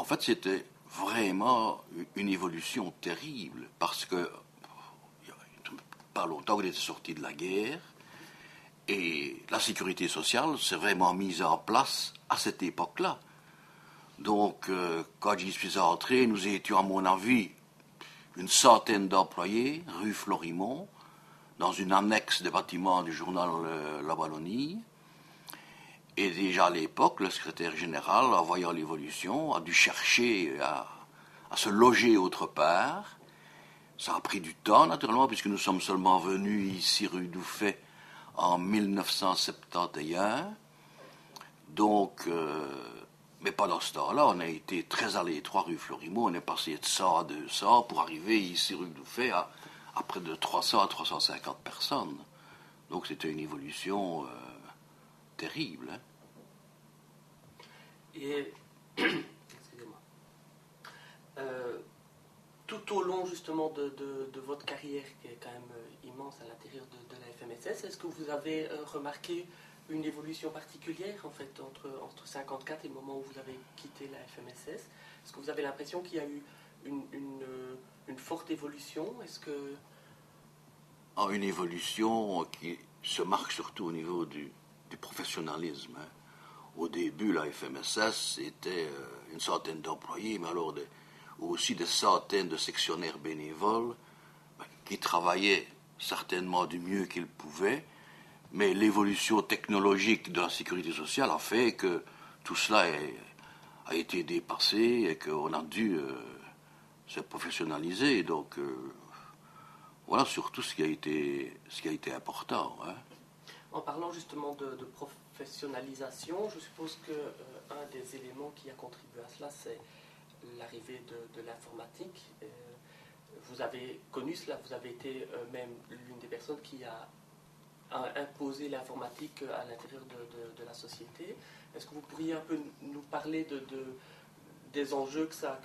fait, c'était vraiment une évolution terrible, parce que il y a pas longtemps qu'on était sorti de la guerre, et la sécurité sociale s'est vraiment mise en place à cette époque-là. Donc, quand j'y suis entré, nous étions, à mon avis, une centaine d'employés, rue Florimont, dans une annexe des bâtiments du journal La Wallonie. Et déjà à l'époque, le secrétaire général, en voyant l'évolution, a dû chercher à se loger autre part. Ça a pris du temps, naturellement, puisque nous sommes seulement venus ici, rue Douffet, en 1971. Donc, mais pendant ce temps-là, on a été très à l'étroit rue Florimont. On est passé de 100 à 200 pour arriver ici, rue Douffet, à près de 300 à 350 personnes. Donc, c'était une évolution terrible. Hein. Et, excusez-moi, tout au long justement de votre carrière, qui est quand même immense à l'intérieur de la FMSS, est-ce que vous avez remarqué une évolution particulière en fait entre 54 et le moment où vous avez quitté la FMSS? Est-ce que vous avez l'impression qu'il y a eu une forte évolution? Est-ce que... Une évolution qui se marque surtout au niveau du professionnalisme. Hein. Au début, la FMSS était une centaine d'employés, mais alors aussi des centaines de sectionnaires bénévoles qui travaillaient certainement du mieux qu'ils pouvaient, mais l'évolution technologique de la sécurité sociale a fait que tout cela a été dépassé et qu'on a dû se professionnaliser. Donc, voilà surtout ce qui a été important. Hein. En parlant justement de professionnalisation, je suppose qu'un des éléments qui a contribué à cela, c'est l'arrivée de l'informatique. Vous avez connu cela, vous avez été même l'une des personnes qui a imposé l'informatique à l'intérieur de la société. Est-ce que vous pourriez un peu nous parler des enjeux que ça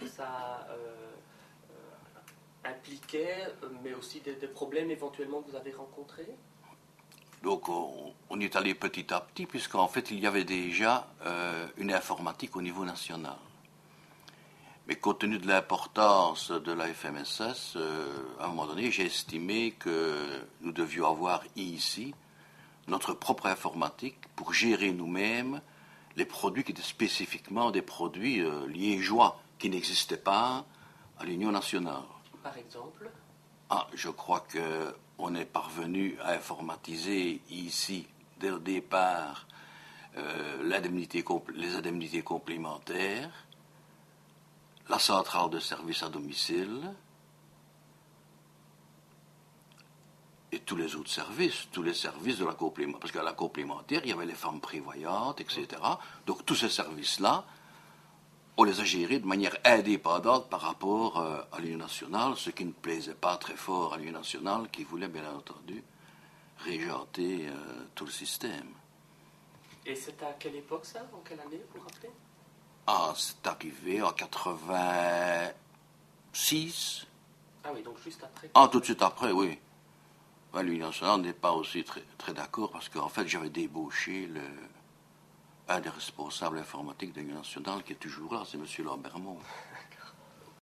impliquait, mais aussi des problèmes éventuellement que vous avez rencontrés? Donc on est allé petit à petit, puisqu'en fait il y avait déjà une informatique au niveau national. Mais compte tenu de l'importance de la FMSS, à un moment donné, j'ai estimé que nous devions avoir ici notre propre informatique pour gérer nous-mêmes les produits qui étaient spécifiquement des produits liégeois, qui n'existaient pas à l'Union nationale. Par exemple? Je crois qu'on est parvenu à informatiser ici, dès le départ, les indemnités complémentaires, la centrale de service à domicile et tous les autres services, tous les services de la complémentaire. Parce qu'à la complémentaire, il y avait les femmes prévoyantes, etc. Donc tous ces services-là, on les a gérés de manière indépendante par rapport à l'Union nationale, ce qui ne plaisait pas très fort à l'Union nationale, qui voulait bien entendu régenter tout le système. Et c'est à quelle époque ça? En quelle année, vous vous rappelez? C'est arrivé en 86. Ah oui, donc juste après. Tout de suite après, oui. L'Union nationale n'est pas aussi très, très d'accord, parce qu'en fait, j'avais débauché un des responsables informatiques de l'Union nationale, qui est toujours là, c'est M. Lambermont.